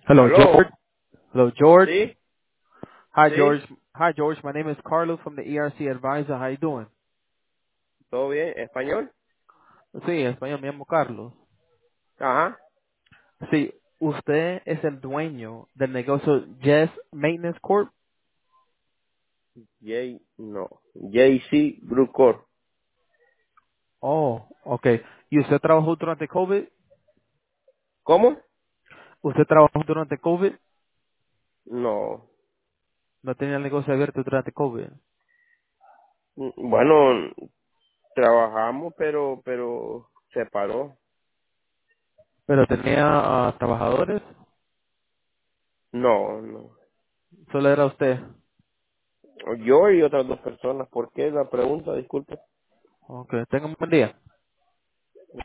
Hello, George. ¿Aló? Hello, George. ¿Sí? Hi, George. ¿Sí? Hi, George. My name is Carlos from the ERC Advisor. How you doing? ¿Todo bien? ¿Español? Sí, español, me llamo Carlos. Ajá. Sí, usted es el dueño del negocio Jazz Maintenance Corp. No. JC Brucor. Oh, okay. ¿Y usted trabajó durante COVID? ¿Cómo? ¿Usted trabajó durante COVID? No. No tenía el negocio abierto durante COVID. Bueno, trabajamos, pero se paró. Pero tenía trabajadores. No, no. Solo era usted. Yo y otras dos personas. ¿Por qué la pregunta? Disculpe. Okay. Tenga un buen día.